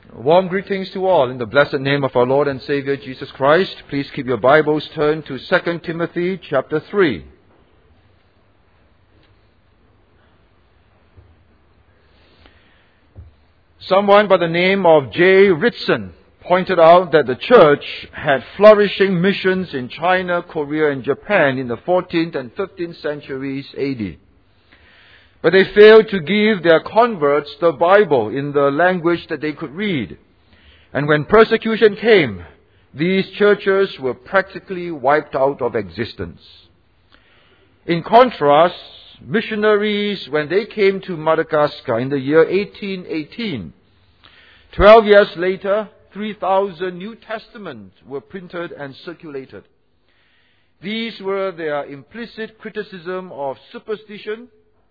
Warm greetings to all in the blessed name of our Lord and Savior Jesus Christ. Please keep your Bibles turned to 2 Timothy chapter 3. Someone by the name of J. Ritson pointed out that the church had flourishing missions in China, Korea, and Japan in the 14th and 15th centuries AD. But they failed to give their converts the Bible in the language that they could read. And when persecution came, these churches were practically wiped out of existence. In contrast, missionaries, when they came to Madagascar in the year 1818, 12 years later, 3,000 New Testaments were printed and circulated. These were their implicit criticism of superstition,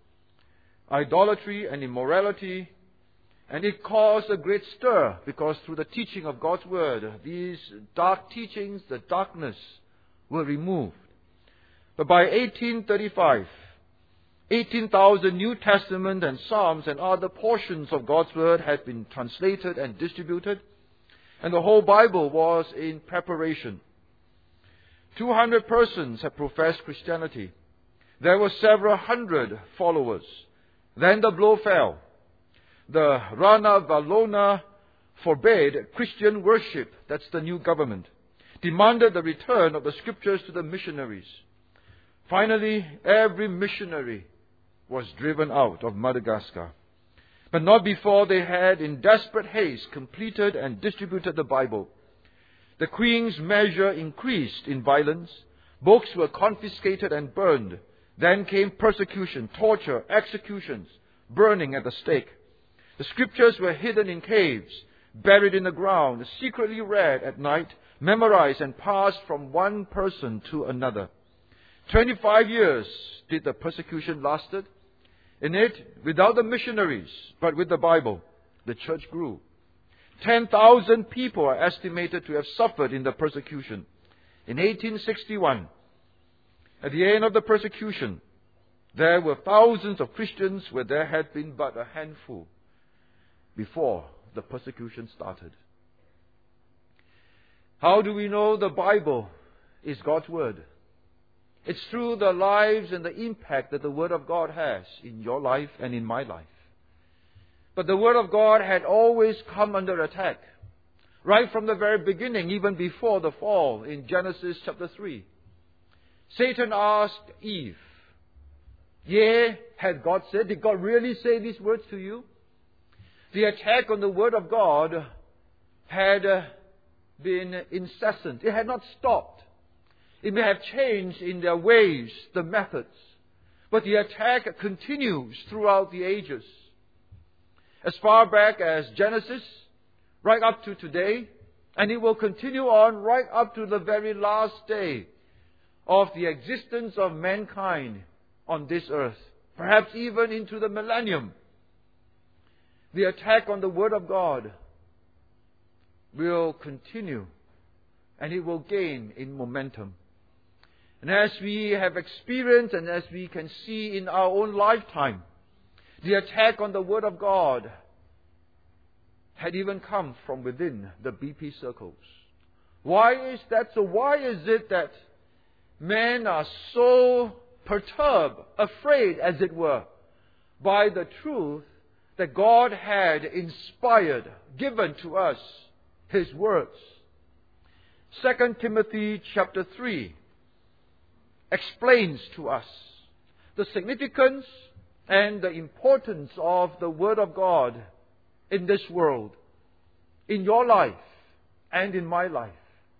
idolatry and immorality, and it caused a great stir because through the teaching of God's Word, these dark teachings, the darkness, were removed. But by 1835, 18,000 New Testament and Psalms and other portions of God's Word had been translated and distributed, and the whole Bible was in preparation. 200 persons had professed Christianity. There were several hundred followers. Then the blow fell. The Rana Valona forbade Christian worship, that's the new government, demanded the return of the scriptures to the missionaries. Finally, every missionary was driven out of Madagascar. But not before they had, in desperate haste, completed and distributed the Bible. The Queen's measure increased in violence. Books were confiscated and burned. Then came persecution, torture, executions, burning at the stake. The scriptures were hidden in caves, buried in the ground, secretly read at night, memorized and passed from one person to another. 25 years did the persecution lasted. In it, without the missionaries, but with the Bible, the church grew. 10,000 people are estimated to have suffered in the persecution. In 1861, at the end of the persecution, there were thousands of Christians where there had been but a handful before the persecution started. How do we know the Bible is God's Word? It's through the lives and the impact that the Word of God has in your life and in my life. But the Word of God had always come under attack. Right from the very beginning, even before the fall in Genesis chapter 3. Satan asked Eve, "Yea, had God said?" Did God really say these words to you? The attack on the Word of God had been incessant. It had not stopped. It may have changed in their ways, the methods, but the attack continues throughout the ages. As far back as Genesis, right up to today, and it will continue on right up to the very last day of the existence of mankind on this earth, perhaps even into the millennium. The attack on the Word of God will continue, and it will gain in momentum. And as we have experienced and as we can see in our own lifetime, the attack on the Word of God had even come from within the BP circles. Why is that so? Why is it that men are so perturbed, afraid, as it were, by the truth that God had inspired, given to us, His words? 2 Timothy chapter 3 explains to us the significance and the importance of the Word of God in this world, in your life and in my life.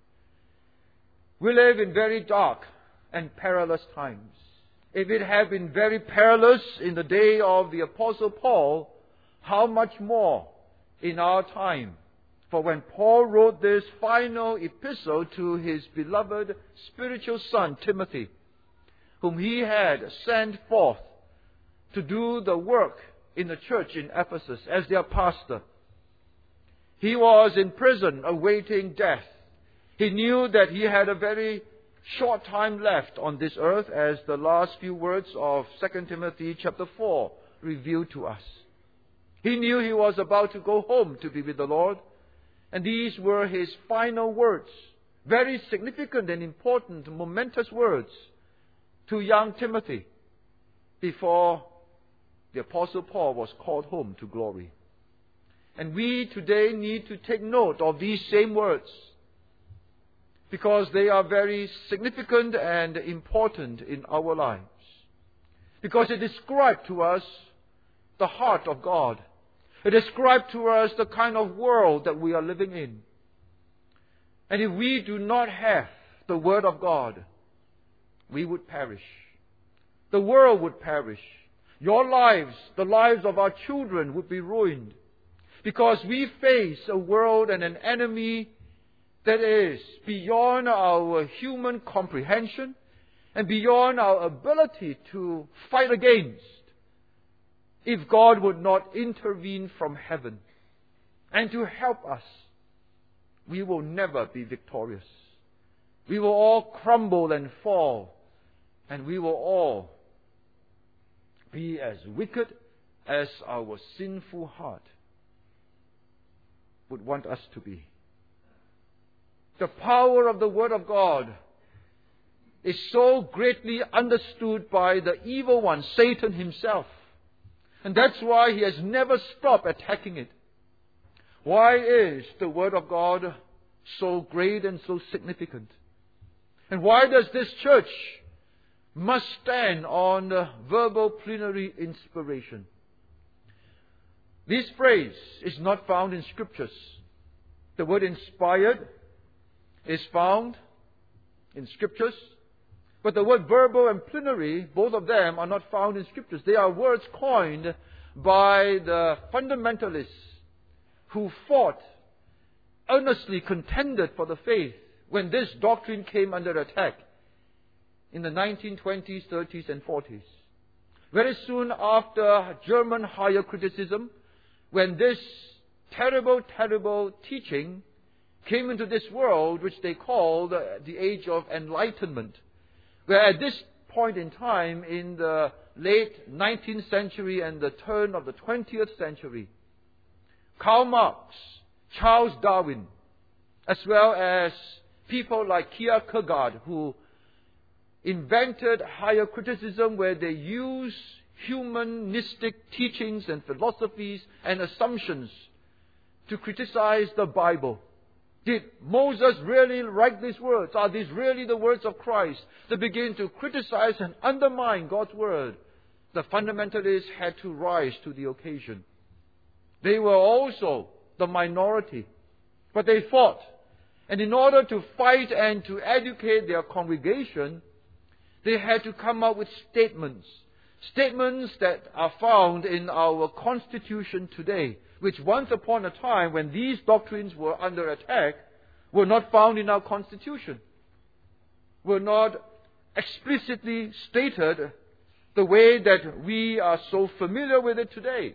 We live in very dark and perilous times. If it had been very perilous in the day of the Apostle Paul, how much more in our time? For when Paul wrote this final epistle to his beloved spiritual son Timothy, whom he had sent forth to do the work in the church in Ephesus as their pastor, he was in prison awaiting death. He knew that he had a very short time left on this earth, as the last few words of 2 Timothy chapter 4 reveal to us. He knew he was about to go home to be with the Lord. And these were his final words. Very significant and important, momentous words to young Timothy before the Apostle Paul was called home to glory. And we today need to take note of these same words, because they are very significant and important in our lives. Because they describe to us the heart of God. It describes to us the kind of world that we are living in. And if we do not have the Word of God, we would perish. The world would perish. Your lives, the lives of our children would be ruined. Because we face a world and an enemy that is beyond our human comprehension and beyond our ability to fight against, if God would not intervene from heaven and to help us. We will never be victorious. We will all crumble and fall, and we will all be as wicked as our sinful heart would want us to be. The power of the Word of God is so greatly understood by the evil one, Satan himself. And that's why he has never stopped attacking it. Why is the Word of God so great and so significant? And why does this church must stand on the verbal plenary inspiration? This phrase is not found in Scriptures. The word inspired is found in Scriptures, but the word verbal and plenary, both of them are not found in Scriptures. They are words coined by the fundamentalists who fought, earnestly contended for the faith when this doctrine came under attack in the 1920s, 30s, and 40s. Very soon after German higher criticism, when this terrible, terrible teaching came into this world, which they called the Age of Enlightenment, where at this point in time, in the late 19th century and the turn of the 20th century, Karl Marx, Charles Darwin, as well as people like Kierkegaard, who invented higher criticism, where they use humanistic teachings and philosophies and assumptions to criticize the Bible. Did Moses really write these words? Are these really the words of Christ? They begin to criticize and undermine God's word. The fundamentalists had to rise to the occasion. They were also the minority, but they fought. And in order to fight and to educate their congregation, they had to come up with statements. Statements that are found in our Constitution today, which once upon a time, when these doctrines were under attack, were not found in our Constitution, were not explicitly stated the way that we are so familiar with it today.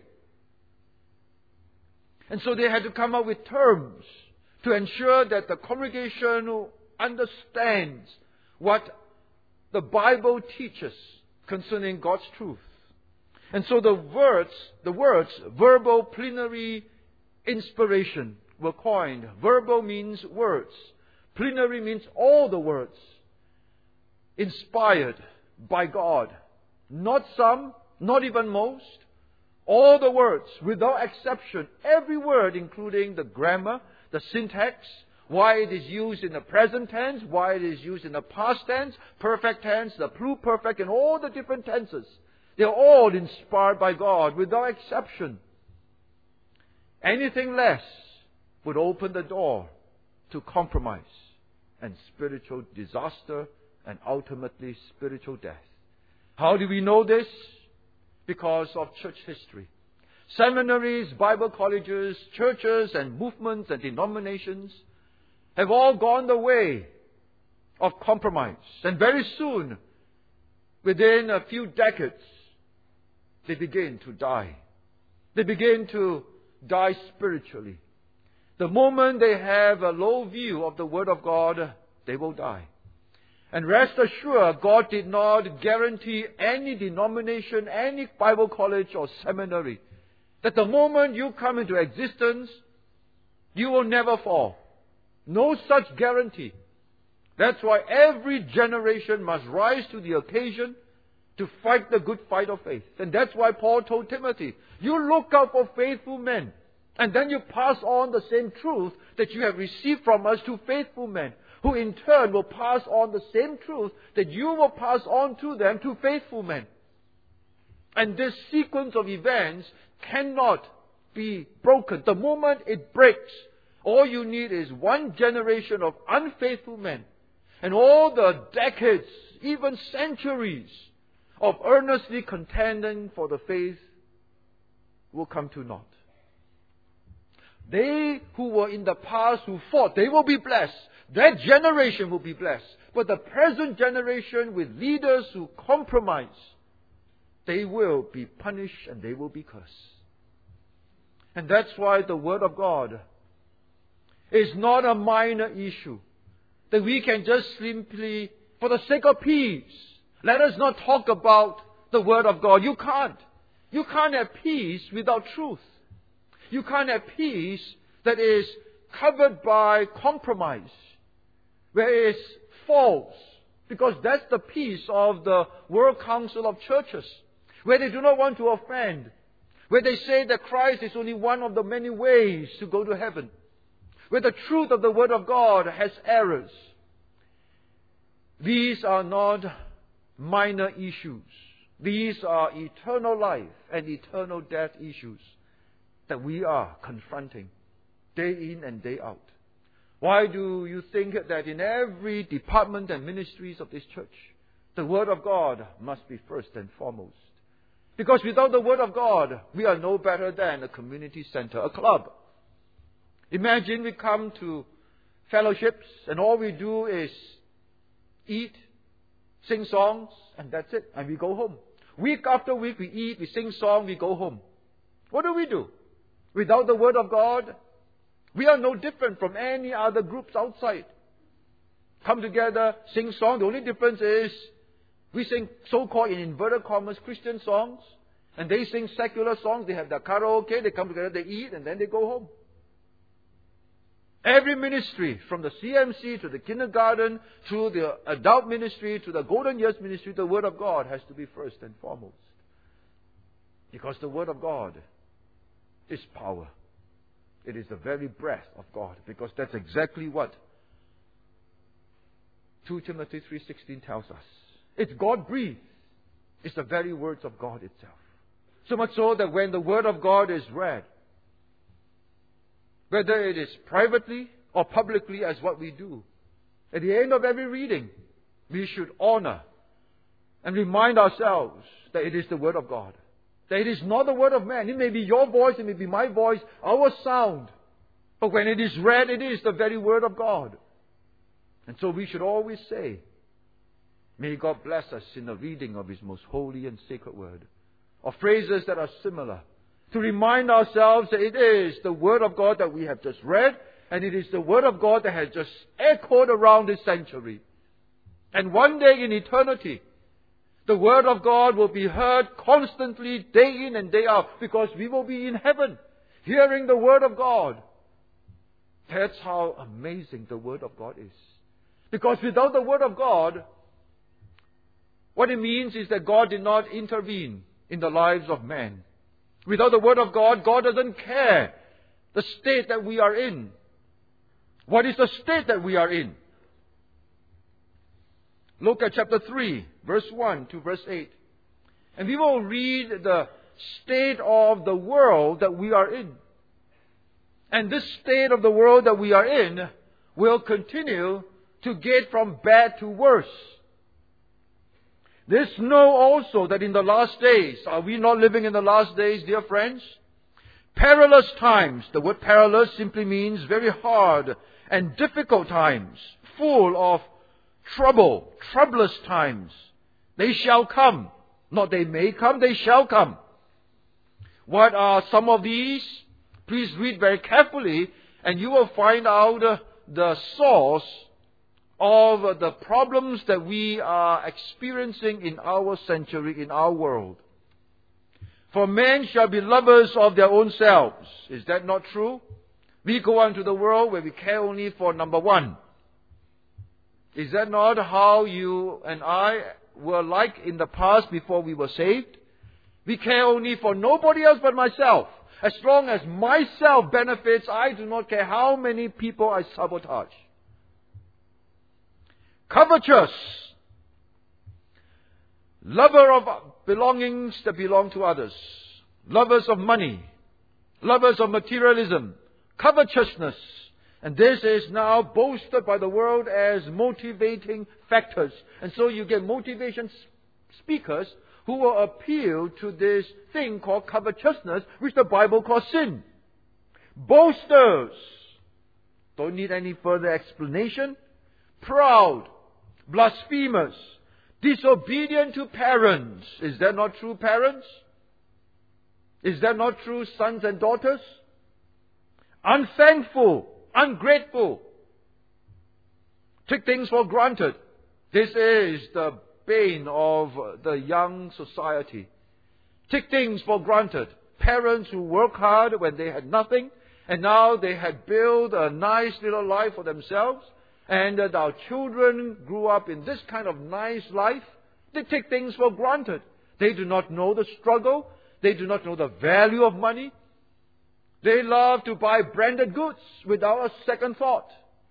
And so they had to come up with terms to ensure that the congregation understands what the Bible teaches concerning God's truth. And so the words, verbal plenary inspiration, were coined. Verbal means words. Plenary means all the words. Inspired by God. Not some, not even most. All the words, without exception. Every word, including the grammar, the syntax, why it is used in the present tense, why it is used in the past tense, perfect tense, the pluperfect, and all the different tenses. They're all inspired by God, without exception. Anything less would open the door to compromise and spiritual disaster and ultimately spiritual death. How do we know this? Because of church history. Seminaries, Bible colleges, churches and movements and denominations have all gone the way of compromise. And very soon, within a few decades, they begin to die. They begin to die spiritually. The moment they have a low view of the Word of God, they will die. And rest assured, God did not guarantee any denomination, any Bible college or seminary that the moment you come into existence, you will never fall. No such guarantee. That's why every generation must rise to the occasion to fight the good fight of faith. And that's why Paul told Timothy, you look out for faithful men, and then you pass on the same truth that you have received from us to faithful men, who in turn will pass on the same truth that you will pass on to them to faithful men. And this sequence of events cannot be broken. The moment it breaks, all you need is one generation of unfaithful men, and all the decades, even centuries, of earnestly contending for the faith will come to naught. They who were in the past who fought, they will be blessed. That generation will be blessed. But the present generation with leaders who compromise, they will be punished and they will be cursed. And that's why the Word of God is not a minor issue that we can just simply, for the sake of peace, let us not talk about the Word of God. You can't. You can't have peace without truth. You can't have peace that is covered by compromise, where it's false, because that's the peace of the World Council of Churches, where they do not want to offend, where they say that Christ is only one of the many ways to go to heaven, where the truth of the Word of God has errors. These are not minor issues. These are eternal life and eternal death issues that we are confronting day in and day out. Why do you think that in every department and ministries of this church, the Word of God must be first and foremost? Because without the Word of God, we are no better than a community center, a club. Imagine we come to fellowships and all we do is eat, sing songs, and that's it. And we go home. Week after week we eat, we sing songs, we go home. What do? Without the Word of God, we are no different from any other groups outside. Come together, sing songs. The only difference is we sing so-called, in inverted commas, Christian songs. And they sing secular songs. They have their karaoke. They come together, they eat, and then they go home. Every ministry, from the CMC to the kindergarten, to the adult ministry, to the Golden Years ministry, the Word of God has to be first and foremost. Because the Word of God is power. It is the very breath of God. Because that's exactly what 2 Timothy 3:16 tells us. It's God-breathed. It's the very words of God itself. So much so that when the Word of God is read, whether it is privately or publicly as what we do, at the end of every reading, we should honor and remind ourselves that it is the Word of God. That it is not the word of man. It may be your voice, it may be my voice, our sound. But when it is read, it is the very Word of God. And so we should always say, may God bless us in the reading of His most holy and sacred Word. Or phrases that are similar. To remind ourselves that it is the Word of God that we have just read, and it is the Word of God that has just echoed around this century. And one day in eternity, the Word of God will be heard constantly, day in and day out, because we will be in heaven, hearing the Word of God. That's how amazing the Word of God is. Because without the Word of God, what it means is that God did not intervene in the lives of men. Without the Word of God, God doesn't care the state that we are in. What is the state that we are in? Look at chapter 3, verse 1 to verse 8. And we will read the state of the world that we are in. And this state of the world that we are in will continue to get from bad to worse. This know also that in the last days, are we not living in the last days, dear friends? Perilous times. The word perilous simply means very hard and difficult times, full of trouble, troublous times. They shall come. Not they may come, they shall come. What are some of these? Please read very carefully and you will find out the source of the problems that we are experiencing in our century, in our world. For men shall be lovers of their own selves. Is that not true? We go out into the world where we care only for number one. Is that not how you and I were like in the past before we were saved? We care only for nobody else but myself. As long as myself benefits, I do not care how many people I sabotage. Covetous. Lover of belongings that belong to others. Lovers of money. Lovers of materialism. Covetousness. And this is now boasted by the world as motivating factors. And so you get motivation speakers who will appeal to this thing called covetousness, which the Bible calls sin. Boasters. Don't need any further explanation. Proud. Blasphemers. Disobedient to parents. Is that not true, parents? Is that not true, sons and daughters? Unthankful. Ungrateful. Take things for granted. This is the bane of the young society. Take things for granted. Parents who work hard when they had nothing, and now they had built a nice little life for themselves, and that our children grew up in this kind of nice life. They take things for granted. They do not know the struggle. They do not know the value of money. They love to buy branded goods without a second thought.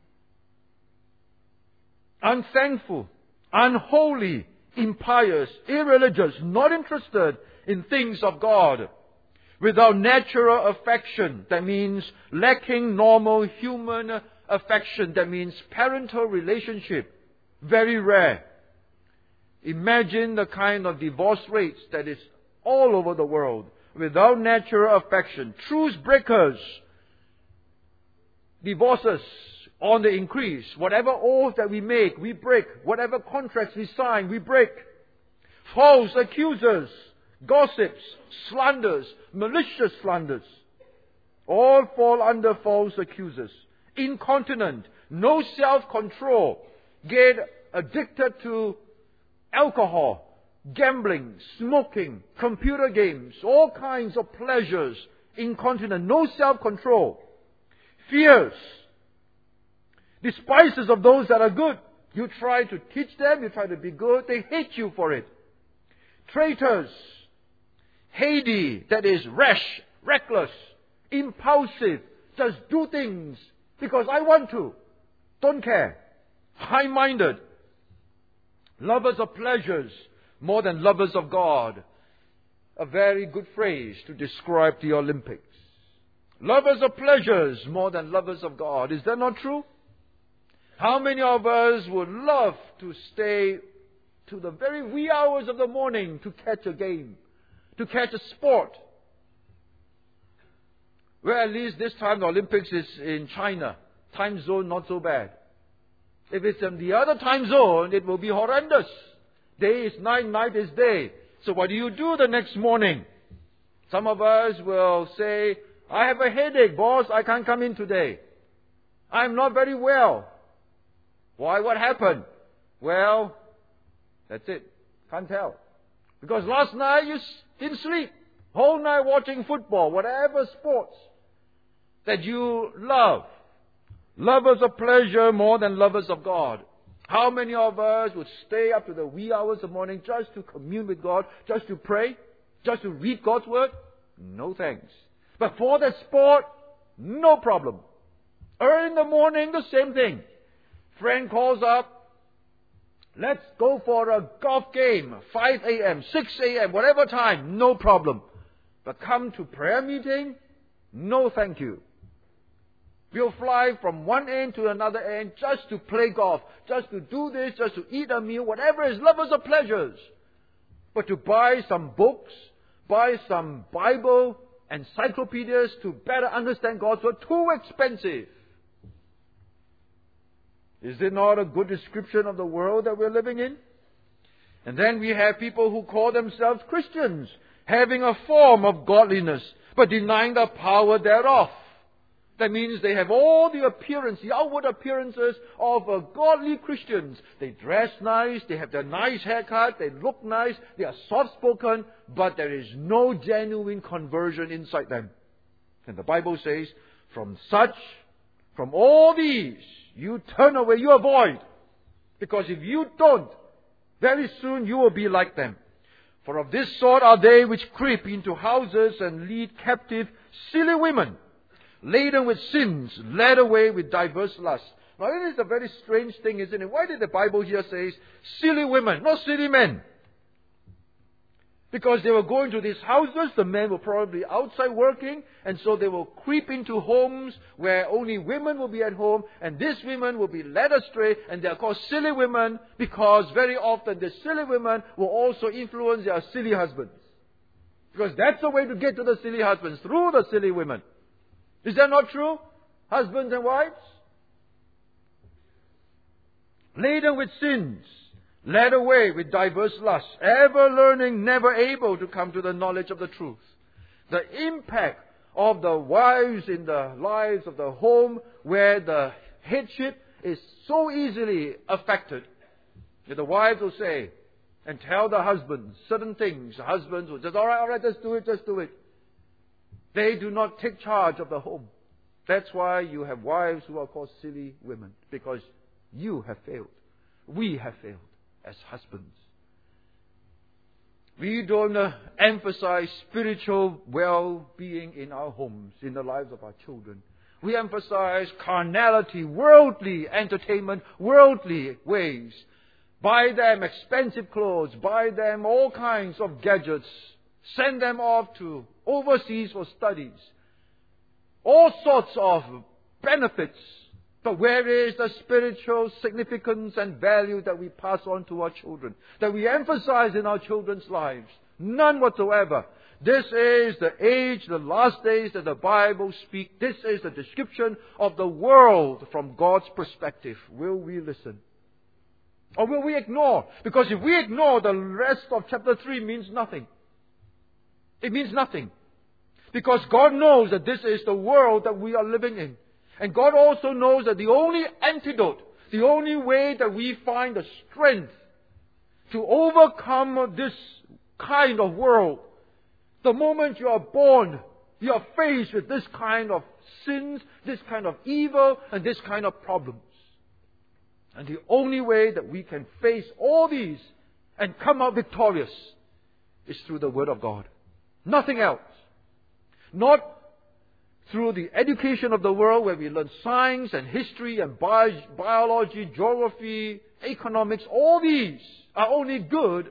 Unthankful, unholy, impious, irreligious, not interested in things of God. Without natural affection, that means lacking normal human affection, that means parental relationship, very rare. Imagine the kind of divorce rates that is all over the world. Without natural affection, truce breakers, divorces on the increase. Whatever oath that we make, we break. Whatever contracts we sign, we break. False accusers, gossips, slanders, malicious slanders, all fall under false accusers. Incontinent, no self-control, get addicted to alcohol, gambling, smoking, computer games, all kinds of pleasures, incontinent, no self-control. Fierce, despisers of those that are good. You try to teach them, you try to be good, they hate you for it. Traitors, heady, that is rash, reckless, impulsive, just do things because I want to, don't care. High-minded, lovers of pleasures more than lovers of God. A very good phrase to describe the Olympics. Lovers of pleasures more than lovers of God. Is that not true? How many of us would love to stay to the very wee hours of the morning to catch a game, to catch a sport? Well, at least this time the Olympics is in China. Time zone not so bad. If it's in the other time zone, it will be horrendous. Day is night, night is day. So what do you do the next morning? Some of us will say, I have a headache, boss, I can't come in today. I'm not very well. Why? What happened? Well, that's it. Can't tell. Because last night you didn't sleep. Whole night watching football, whatever sports that you love. Lovers of pleasure more than lovers of God. How many of us would stay up to the wee hours of the morning just to commune with God, just to pray, just to read God's Word? No thanks. But for the sport, no problem. Early in the morning, the same thing. Friend calls up, let's go for a golf game, 5 a.m., 6 a.m., whatever time, no problem. But come to prayer meeting, no thank you. We'll fly from one end to another end just to play golf, just to do this, just to eat a meal, whatever is lovers of pleasures. But to buy some books, buy some Bible encyclopedias to better understand God's Word, too expensive. Is it not a good description of the world that we're living in? And then we have people who call themselves Christians, having a form of godliness, but denying the power thereof. That means they have all the appearance, the outward appearances of godly Christians. They dress nice, they have their nice haircut, they look nice, they are soft-spoken, but there is no genuine conversion inside them. And the Bible says, from all these, you turn away, you avoid. Because if you don't, very soon you will be like them. For of this sort are they which creep into houses and lead captive silly women, laden with sins, led away with diverse lusts. Now it is a very strange thing, isn't it? Why did the Bible here say silly women, not silly men? Because they were going to these houses, the men were probably outside working, and so they will creep into homes where only women will be at home, and these women will be led astray, and they are called silly women because very often the silly women will also influence their silly husbands. Because that's the way to get to the silly husbands, through the silly women. Is that not true? Husbands and wives? Laden with sins, led away with diverse lusts, ever learning, never able to come to the knowledge of the truth. The impact of the wives in the lives of the home where the headship is so easily affected. That the wives will say and tell the husbands certain things. The husbands will just, all right, just do it. They do not take charge of the home. That's why you have wives who are called silly women. Because you have failed. We have failed as husbands. We don't emphasize spiritual well-being in our homes, in the lives of our children. We emphasize carnality, worldly entertainment, worldly ways. Buy them expensive clothes, buy them all kinds of gadgets, send them off to overseas for studies. All sorts of benefits. But where is the spiritual significance and value that we pass on to our children? That we emphasize in our children's lives? None whatsoever. This is the age, the last days that the Bible speaks. This is the description of the world from God's perspective. Will we listen? Or will we ignore? Because if we ignore, the rest of chapter 3 means nothing. It means nothing. Because God knows that this is the world that we are living in. And God also knows that the only antidote, the only way that we find the strength to overcome this kind of world, the moment you are born, you are faced with this kind of sins, this kind of evil, and this kind of problems. And the only way that we can face all these and come out victorious is through the Word of God. Nothing else. Not through the education of the world where we learn science and history and biology, geography, economics. All these are only good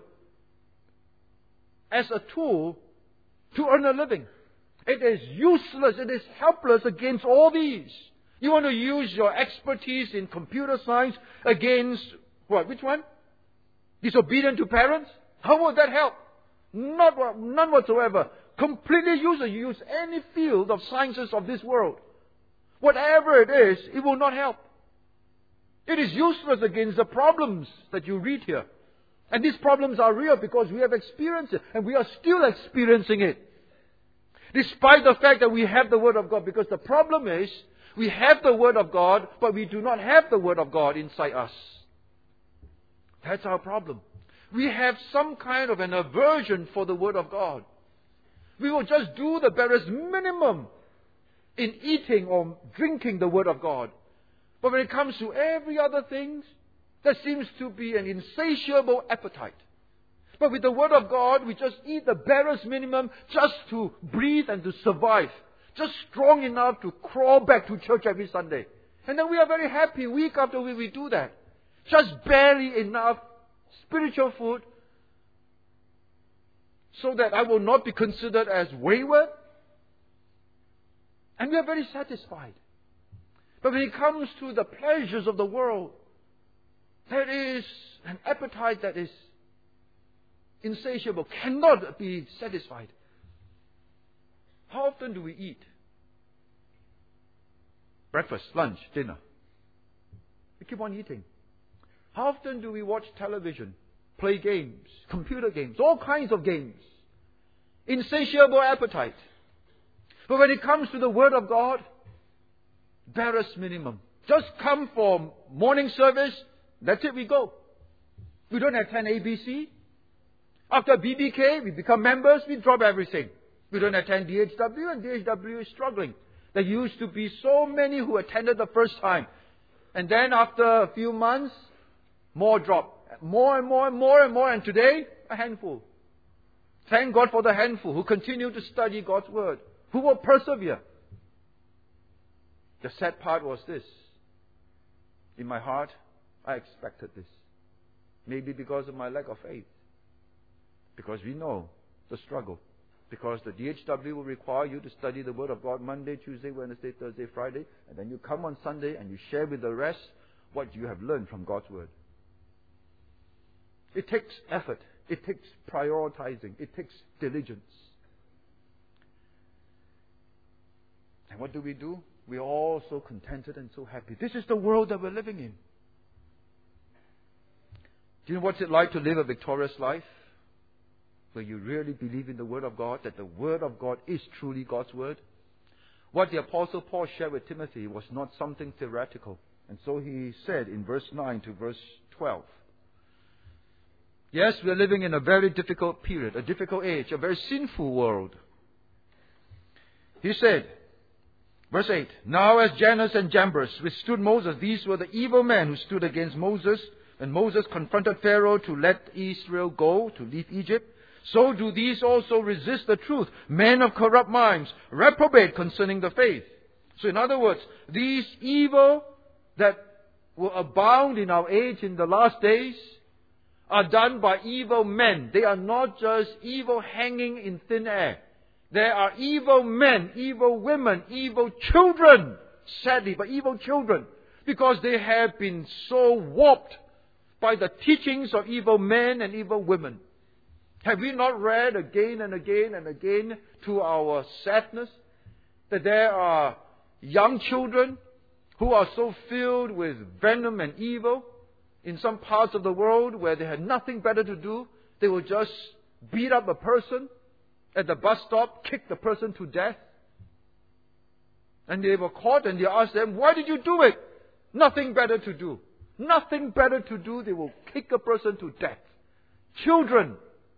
as a tool to earn a living. It is useless, it is helpless against all these. You want to use your expertise in computer science against what? Which one? Disobedient to parents? How would that help? None whatsoever. Completely useless. You use any field of sciences of this world. Whatever it is, it will not help. It is useless against the problems that you read here. And these problems are real because we have experienced it. And we are still experiencing it. Despite the fact that we have the Word of God. Because the problem is, we have the Word of God, but we do not have the Word of God inside us. That's our problem. We have some kind of an aversion for the Word of God. We will just do the barest minimum in eating or drinking the Word of God. But when it comes to every other thing, there seems to be an insatiable appetite. But with the Word of God, we just eat the barest minimum just to breathe and to survive. Just strong enough to crawl back to church every Sunday. And then we are very happy week after week we do that. Just barely enough spiritual food so that I will not be considered as wayward. And we are very satisfied. But when it comes to the pleasures of the world, there is an appetite that is insatiable, cannot be satisfied. How often do we eat? Breakfast, lunch, dinner. We keep on eating. How often do we watch television, play games, computer games, all kinds of games? Insatiable appetite. But when it comes to the Word of God, Barest minimum. Just come for morning service. That's it, we go. We don't attend ABC. After BBK, we become members, we drop everything. We don't attend DHW, and DHW is struggling. There used to be so many who attended the first time. And then after a few months, more drop. More and more and more and more. And today, a handful. Thank God for the handful who continue to study God's Word, who will persevere. The sad part was this. In my heart, I expected this. Maybe because of my lack of faith. Because we know the struggle. Because the DHW will require you to study the Word of God Monday, Tuesday, Wednesday, Thursday, Friday. And then you come on Sunday and you share with the rest what you have learned from God's Word. It takes effort. It takes prioritizing. It takes diligence. And what do? We're all so contented and so happy. This is the world that we're living in. Do you know what's it like to live a victorious life? Where you really believe in the Word of God, that the Word of God is truly God's Word. What the Apostle Paul shared with Timothy was not something theoretical. And so he said in verse 9 to verse 12, yes, we are living in a very difficult period, a difficult age, a very sinful world. He said, verse 8, now as Jannes and Jambres withstood Moses, these were the evil men who stood against Moses, and Moses confronted Pharaoh to let Israel go, to leave Egypt. So do these also resist the truth, men of corrupt minds, reprobate concerning the faith. So in other words, these evil that will abound in our age in the last days are done by evil men. They are not just evil hanging in thin air. There are evil men, evil women, evil children, sadly, but evil children, because they have been so warped by the teachings of evil men and evil women. Have we not read again and again and again to our sadness that there are young children who are so filled with venom and evil in some parts of the world where they had nothing better to do? They will just beat up a person at the bus stop, kick the person to death. And they were caught and they asked them, why did you do it? Nothing better to do. Nothing better to do. They will kick a person to death. Children.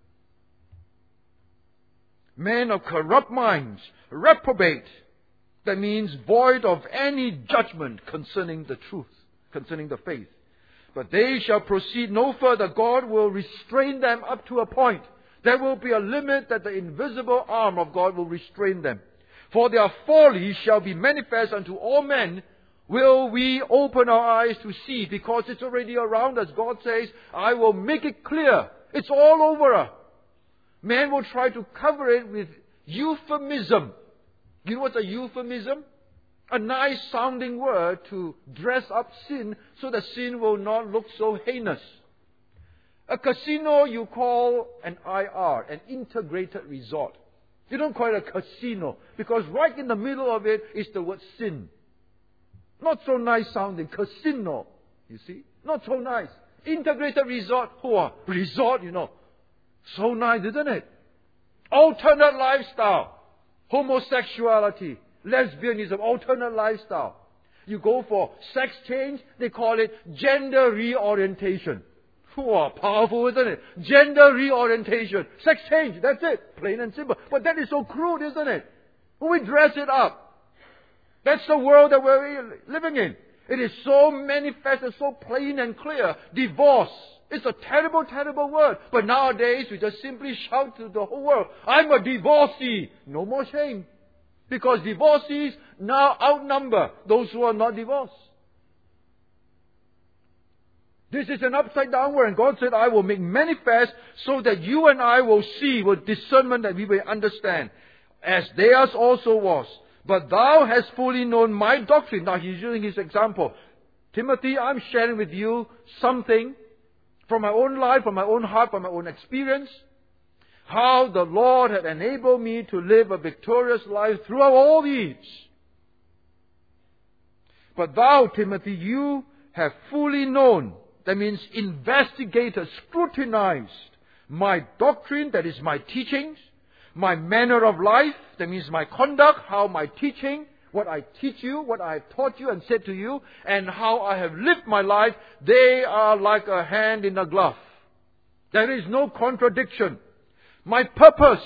Men of corrupt minds, reprobate. That means void of any judgment concerning the truth, concerning the faith. But they shall proceed no further. God will restrain them up to a point. There will be a limit that the invisible arm of God will restrain them. For their folly shall be manifest unto all men. Will we open our eyes to see? Because it's already around us. God says, I will make it clear. It's all over us. Man will try to cover it with euphemism. You know what's a euphemism? A nice sounding word to dress up sin so that sin will not look so heinous. A casino you call an IR, an integrated resort. You don't call it a casino because right in the middle of it is the word sin. Not so nice sounding. Casino. You see? Not so nice. Integrated resort. Resort, you know. So nice, isn't it? Alternate lifestyle. Homosexuality. Lesbianism. Alternate lifestyle. You go for sex change, they call it gender reorientation. Powerful, isn't it? Gender reorientation. Sex change, that's it. Plain and simple. But that is so crude, isn't it? We dress it up. That's the world that we're living in. It is so manifested, so plain and clear. Divorce. It's a terrible, terrible word. But nowadays, we just simply shout to the whole world, I'm a divorcee. No more shame. Because divorcees now outnumber those who are not divorced. This is an upside down word. And God said, I will make manifest so that you and I will see with discernment that we may understand. As theirs also was. But thou hast fully known my doctrine. Now he's using his example. Timothy, I'm sharing with you something from my own life, from my own heart, from my own experience. How the Lord had enabled me to live a victorious life throughout all these. But thou, Timothy, you have fully known. That means investigated, scrutinized my doctrine, that is my teachings, my manner of life, that means my conduct, how my teaching what I teach you, what I have taught you and said to you, and how I have lived my life, they are like a hand in a glove. There is no contradiction. My purpose.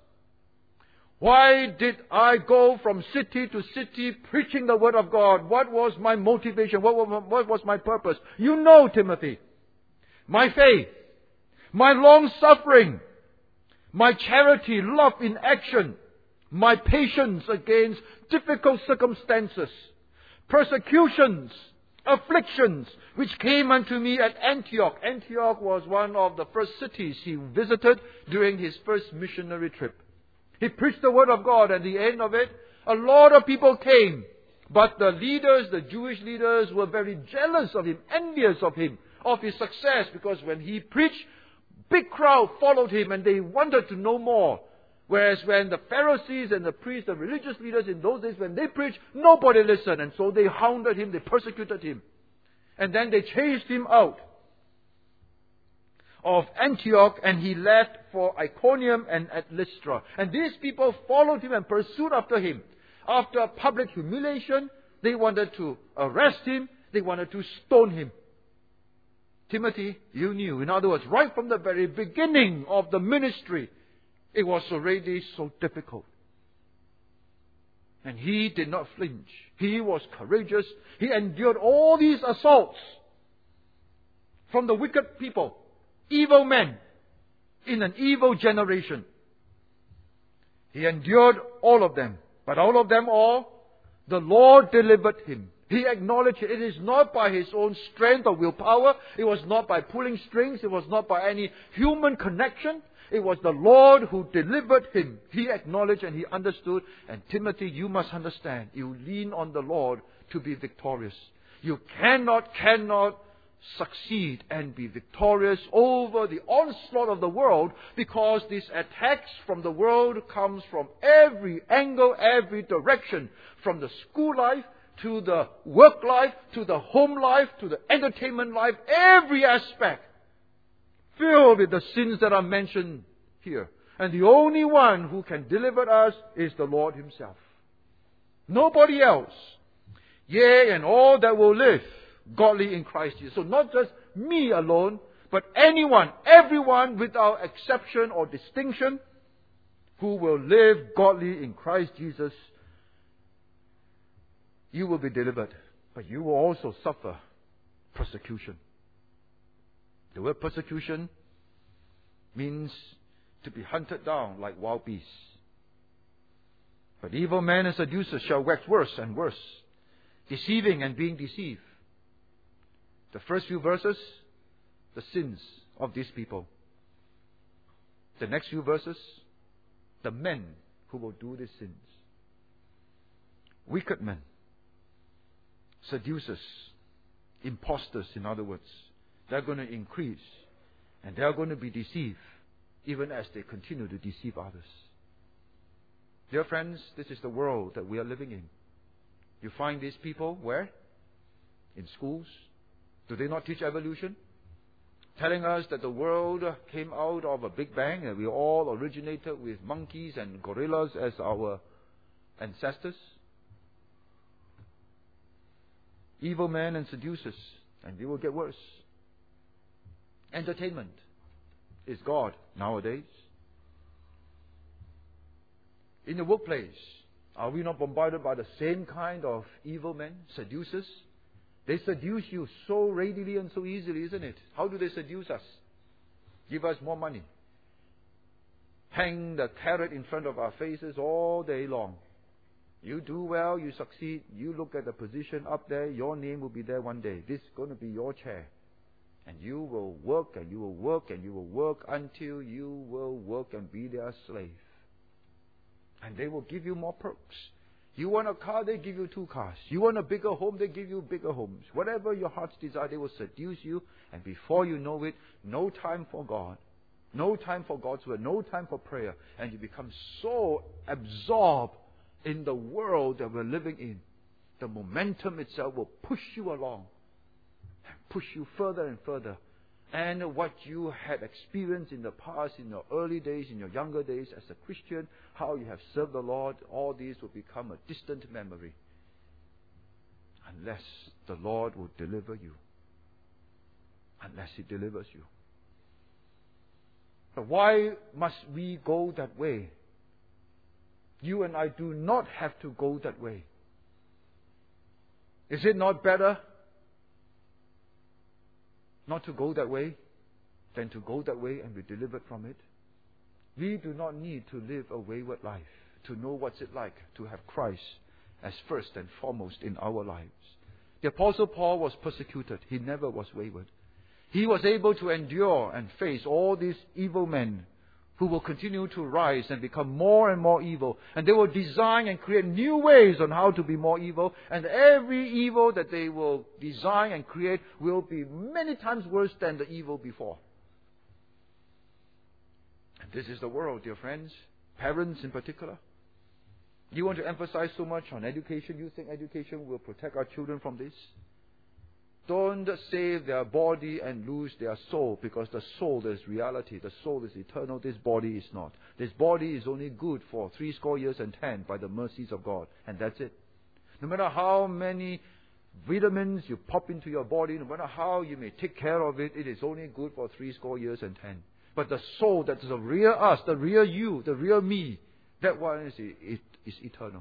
Why did I go from city to city preaching the Word of God? What was my motivation? What was my purpose? You know, Timothy. My faith. My long suffering. My charity, love in action. My patience against difficult circumstances. Persecutions. Afflictions which came unto me at Antioch. Antioch was one of the first cities he visited during his first missionary trip. He preached the Word of God. At the end of it, a lot of people came. But the leaders, the Jewish leaders, were very jealous of him, envious of him, of his success. Because when he preached, big crowd followed him and they wanted to know more. Whereas when the Pharisees and the priests, the religious leaders in those days, when they preached, nobody listened. And so they hounded him, they persecuted him. And then they chased him out of Antioch, and he left for Iconium and at Lystra. And these people followed him and pursued after him. After public humiliation, they wanted to arrest him, they wanted to stone him. Timothy, you knew. In other words, right from the very beginning of the ministry, it was already so difficult. And he did not flinch. He was courageous. He endured all these assaults from the wicked people, evil men in an evil generation. He endured all of them. But out of them all, the Lord delivered him. He acknowledged it is not by his own strength or willpower. It was not by pulling strings. It was not by any human connection. It was the Lord who delivered him. He acknowledged and he understood. And Timothy, you must understand. You lean on the Lord to be victorious. You cannot succeed and be victorious over the onslaught of the world, because these attacks from the world comes from every angle, every direction. From the school life, to the work life, to the home life, to the entertainment life, every aspect filled with the sins that are mentioned here. And the only one who can deliver us is the Lord Himself. Nobody else. Yea, and all that will live godly in Christ Jesus. So not just me alone, but anyone, everyone without exception or distinction who will live godly in Christ Jesus, you will be delivered. But you will also suffer persecution. The word persecution means to be hunted down like wild beasts. But evil men and seducers shall wax worse and worse, deceiving and being deceived. The first few verses, the sins of these people. The next few verses, the men who will do these sins. Wicked men, seducers, impostors, in other words. They're going to increase, and they're going to be deceived, even as they continue to deceive others. Dear friends, this is the world that we are living in. You find these people where? In schools. Do they not teach evolution? Telling us that the world came out of a big bang and we all originated with monkeys and gorillas as our ancestors. Evil men and seducers, and they will get worse. Entertainment is God nowadays. In the workplace, are we not bombarded by the same kind of evil men, seducers? They seduce you so readily and so easily, isn't it? How do they seduce us? Give us more money. Hang the carrot in front of our faces all day long. You do well, you succeed, you look at the position up there, your name will be there one day. This is going to be your chair. And you will work and you will work and you will work until you will work and be their slave. And they will give you more perks. You want a car, they give you 2 cars. You want a bigger home, they give you bigger homes. Whatever your heart's desire, they will seduce you. And before you know it, no time for God. No time for God's word. No time for prayer. And you become so absorbed in the world that we're living in. The momentum itself will push you along. Push you further and further. And what you had experienced in the past, in your early days, in your younger days as a Christian, how you have served the Lord, all these will become a distant memory. unless the Lord will deliver you. Unless He delivers you. But why must we go that way? You and I do not have to go that way. Is it not better not to go that way than to go that way and be delivered from it? We do not need to live a wayward life to know what's it like to have Christ as first and foremost in our lives. The Apostle Paul was persecuted. He never was wayward. He was able to endure and face all these evil men who will continue to rise and become more and more evil. And they will design and create new ways on how to be more evil. And every evil that they will design and create will be many times worse than the evil before. And this is the world, dear friends. Parents in particular. You want to emphasize so much on education? You think education will protect our children from this? Don't save their body and lose their soul, because the soul is reality. The soul is eternal. This body is not. This body is only good for 80 years and 10 by the mercies of God. And that's it. No matter how many vitamins you pop into your body, no matter how you may take care of it, it is only good for 80 years and 10. But the soul, that is the real us, the real you, the real me, that one is eternal.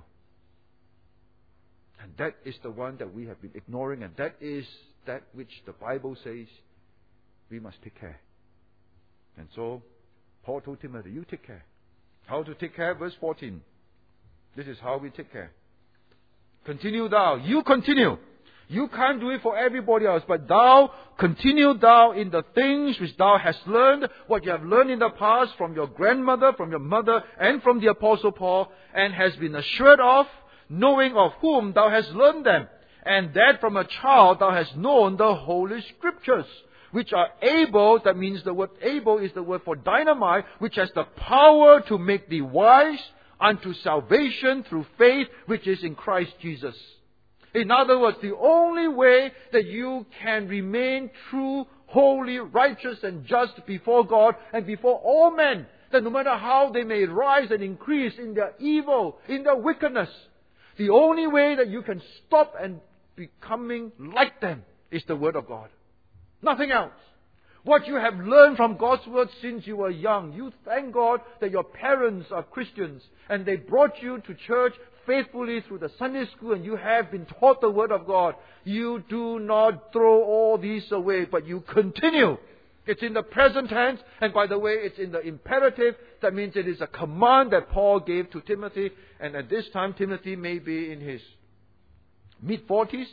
And that is the one that we have been ignoring, and that is that which the Bible says we must take care. And so, Paul told Timothy, you take care. How to take care? Verse 14. This is how we take care. Continue thou. You continue. You can't do it for everybody else, but thou continue thou in the things which thou hast learned, what you have learned in the past from your grandmother, from your mother, and from the Apostle Paul, and has been assured of, knowing of whom thou hast learned them, and that from a child thou hast known the Holy Scriptures, which are able, that means the word able is the word for dynamite, which has the power to make thee wise unto salvation through faith which is in Christ Jesus. In other words, the only way that you can remain true, holy, righteous, and just before God and before all men, that no matter how they may rise and increase in their evil, in their wickedness, the only way that you can stop and becoming like them is the Word of God. Nothing else. What you have learned from God's Word since you were young, you thank God that your parents are Christians and they brought you to church faithfully through the Sunday school and you have been taught the Word of God. You do not throw all these away, but you continue. It's in the present tense, and by the way, it's in the imperative. That means it is a command that Paul gave to Timothy, and at this time Timothy may be in his mid-40s.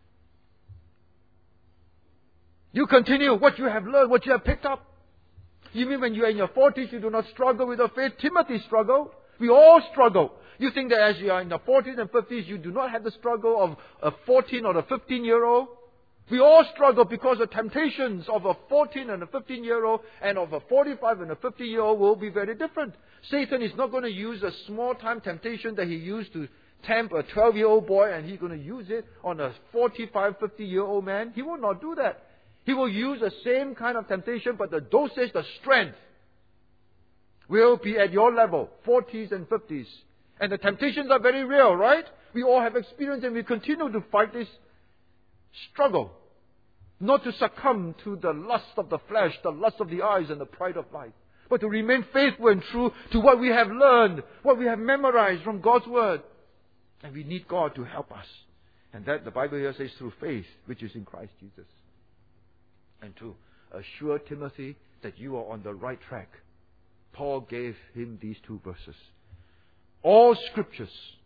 You continue what you have learned, what you have picked up. You mean when you are in your 40s, you do not struggle with the faith? Timothy struggled. We all struggle. You think that as you are in the 40s and 50s, you do not have the struggle of a 14 or a 15-year-old? We all struggle because the temptations of a 14 and a 15-year-old and of a 45 and a 50-year-old will be very different. Satan is not going to use a small-time temptation that he used to tempt a 12-year-old boy, and he's going to use it on a 45, 50-year-old man. He will not do that. He will use the same kind of temptation, but the dosage, the strength, will be at your level, 40s and 50s. And the temptations are very real, right? We all have experience, and we continue to fight this struggle. Not to succumb to the lust of the flesh, the lust of the eyes, and the pride of life, but to remain faithful and true to what we have learned, what we have memorized from God's Word. And we need God to help us. And that the Bible here says through faith, which is in Christ Jesus. And to assure Timothy that you are on the right track, Paul gave him these two verses. All Scripture,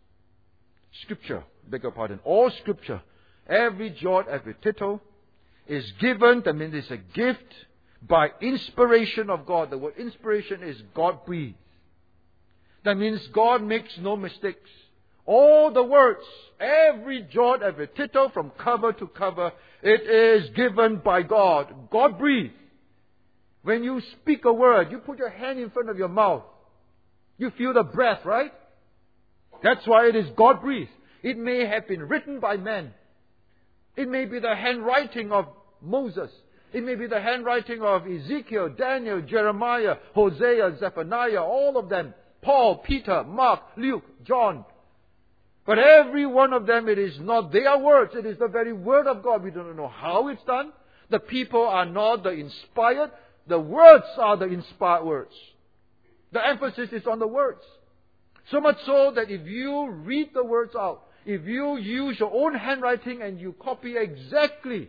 all Scripture, every jot, every tittle, is given, that means it's a gift, by inspiration of God. The word inspiration is God-breathed. That means God makes no mistakes. All the words, every jot, every tittle, from cover to cover, it is given by God. God-breathed. When you speak a word, you put your hand in front of your mouth. You feel the breath, right? That's why it is God-breathed. It may have been written by men. It may be the handwriting of Moses. It may be the handwriting of Ezekiel, Daniel, Jeremiah, Hosea, Zephaniah, all of them. Paul, Peter, Mark, Luke, John. But every one of them, it is not their words. It is the very Word of God. We don't know how it's done. The people are not the inspired. The words are the inspired words. The emphasis is on the words. So much so that if you read the words out, if you use your own handwriting and you copy exactly,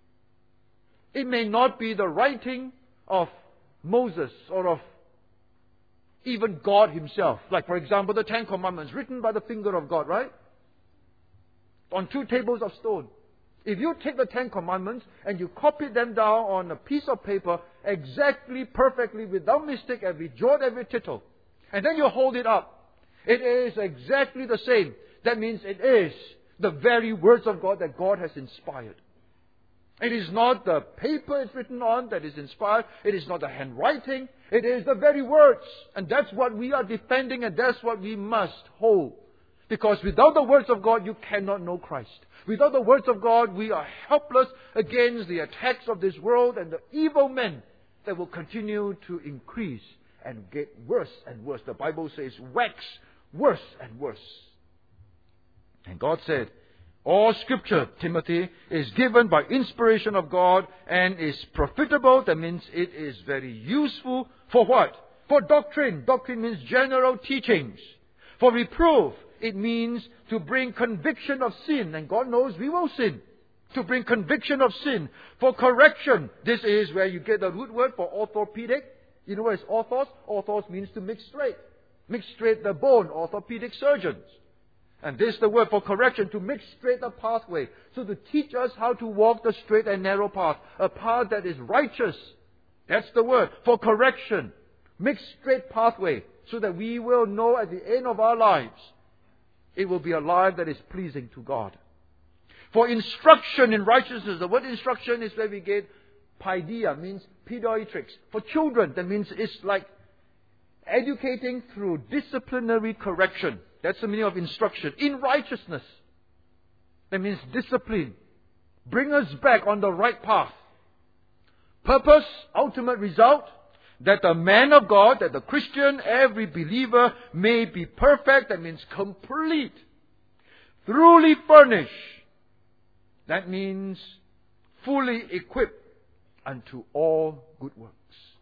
it may not be the writing of Moses or of even God Himself. Like, for example, the Ten Commandments, written by the finger of God, right? On 2 tables of stone. If you take the 10 Commandments and you copy them down on a piece of paper exactly, perfectly, without mistake, every jot, every tittle, and then you hold it up, it is exactly the same. That means it is the very words of God that God has inspired. It is not the paper it's written on that is inspired. It is not the handwriting. It is the very words. And that's what we are defending, and that's what we must hold. Because without the words of God, you cannot know Christ. Without the words of God, we are helpless against the attacks of this world and the evil men that will continue to increase and get worse and worse. The Bible says, wax worse and worse. And God said, all Scripture, Timothy, is given by inspiration of God and is profitable. That means it is very useful for what? For doctrine. Doctrine means general teachings. For reproof, it means to bring conviction of sin. And God knows we will sin. To bring conviction of sin. For correction. This is where you get the root word for orthopedic. You know what is orthos? Orthos means to make straight. Make straight the bone. Orthopedic surgeons. And this is the word for correction, to make straight the pathway. So to teach us how to walk the straight and narrow path. A path that is righteous. That's the word. For correction. Make straight pathway. So that we will know at the end of our lives, it will be a life that is pleasing to God. For instruction in righteousness. The word instruction is where we get paideia, means pediatrics. For children, that means it's like educating through disciplinary correction. That's the meaning of instruction. In righteousness. That means discipline. Bring us back on the right path. Purpose, ultimate result, that the man of God, that the Christian, every believer may be perfect. That means complete. Thoroughly furnished. That means fully equipped unto all good works.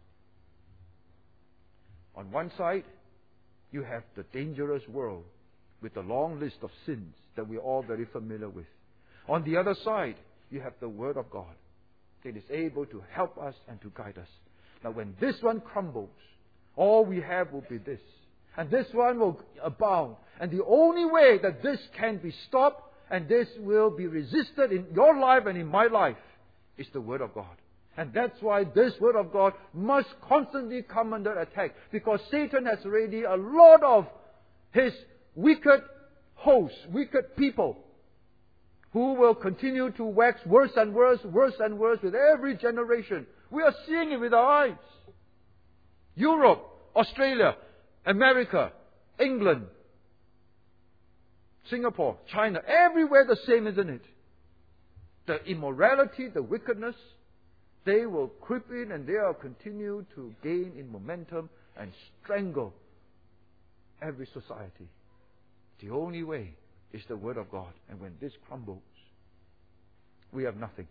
On one side, you have the dangerous world with a long list of sins that we're all very familiar with. On the other side, you have the Word of God. It is able to help us and to guide us. Now when this one crumbles, all we have will be this. And this one will abound. And the only way that this can be stopped and this will be resisted in your life and in my life is the Word of God. And that's why this Word of God must constantly come under attack. Because Satan has already a lot of his wicked hosts, wicked people, who will continue to wax worse and worse with every generation. We are seeing it with our eyes. Europe, Australia, America, England, Singapore, China, everywhere the same, isn't it? The immorality, the wickedness, they will creep in and they will continue to gain in momentum and strangle every society. The only way is the Word of God. And when this crumbles, we have nothing.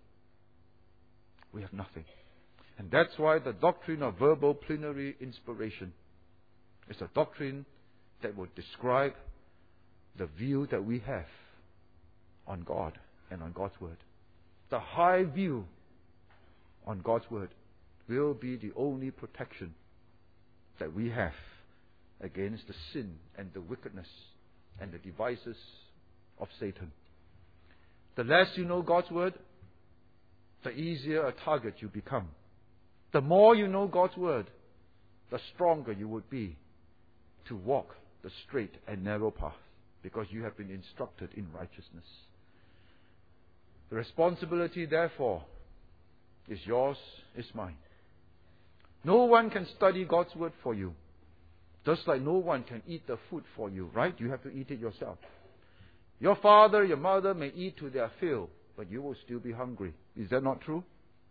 We have nothing. And that's why the doctrine of verbal plenary inspiration is a doctrine that will describe the view that we have on God and on God's Word. The high view on God's Word will be the only protection that we have against the sin and the wickedness and the devices of Satan. The less you know God's Word, the easier a target you become. The more you know God's Word, the stronger you would be to walk the straight and narrow path, because you have been instructed in righteousness. The responsibility, therefore, is yours, is mine. No one can study God's Word for you. Just like no one can eat the food for you, right? You have to eat it yourself. Your father, your mother may eat to their fill, but you will still be hungry. Is that not true?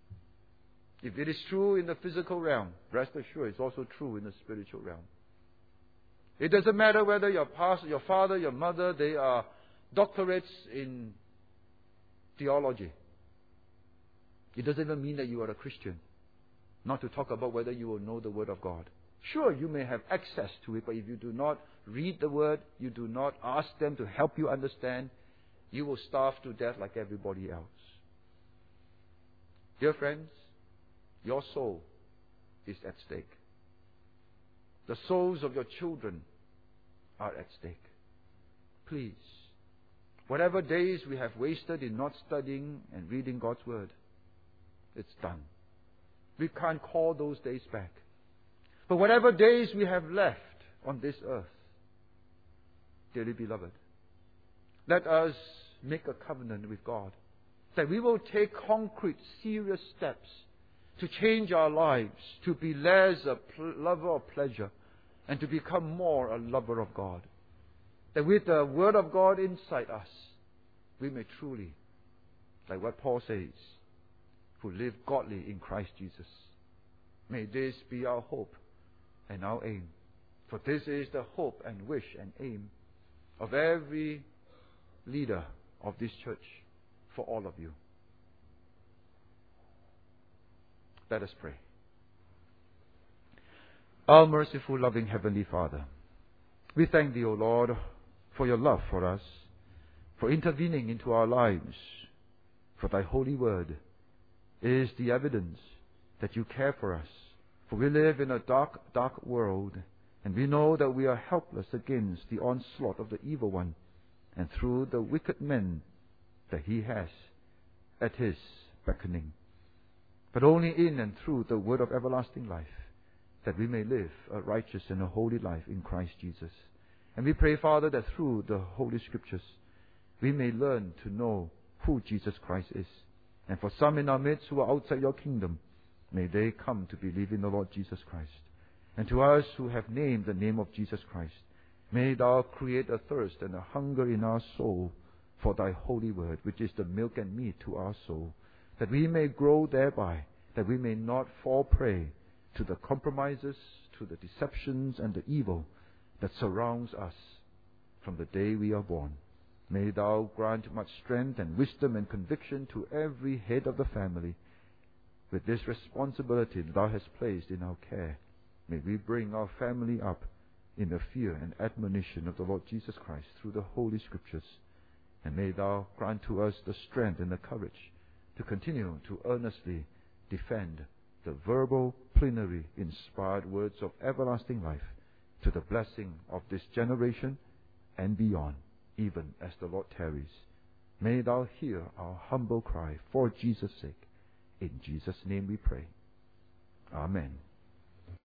If it is true in the physical realm, rest assured it's also true in the spiritual realm. It doesn't matter whether your father, your mother, they are doctorates in theology. It doesn't even mean that you are a Christian. Not to talk about whether you will know the Word of God. Sure, you may have access to it, but if you do not read the Word, you do not ask them to help you understand, you will starve to death like everybody else. Dear friends, your soul is at stake. The souls of your children are at stake. Please, whatever days we have wasted in not studying and reading God's Word, it's done. We can't call those days back. But whatever days we have left on this earth, dearly beloved, let us make a covenant with God that we will take concrete, serious steps to change our lives, to be less a lover of pleasure and to become more a lover of God. That with the Word of God inside us, we may truly, like what Paul says, who live godly in Christ Jesus. May this be our hope and our aim. For this is the hope and wish and aim of every leader of this church, for all of you. Let us pray. Our merciful, loving Heavenly Father, we thank Thee, O Lord, for Your love for us, for intervening into our lives, for Thy holy word is the evidence that You care for us. For we live in a dark, dark world, and we know that we are helpless against the onslaught of the evil one, and through the wicked men that he has at his beckoning. But only in and through the word of everlasting life that we may live a righteous and a holy life in Christ Jesus. And we pray, Father, that through the Holy Scriptures we may learn to know who Jesus Christ is. And for some in our midst who are outside Your kingdom, may they come to believe in the Lord Jesus Christ. And to us who have named the name of Jesus Christ, may Thou create a thirst and a hunger in our soul for Thy holy word, which is the milk and meat to our soul, that we may grow thereby, that we may not fall prey to the compromises, to the deceptions and the evil that surrounds us from the day we are born. May Thou grant much strength and wisdom and conviction to every head of the family. With this responsibility that Thou hast placed in our care, may we bring our family up in the fear and admonition of the Lord Jesus Christ through the Holy Scriptures. And may Thou grant to us the strength and the courage to continue to earnestly defend the verbal, plenary, inspired words of everlasting life to the blessing of this generation and beyond, even as the Lord tarries. May Thou hear our humble cry for Jesus' sake. In Jesus' name we pray. Amen.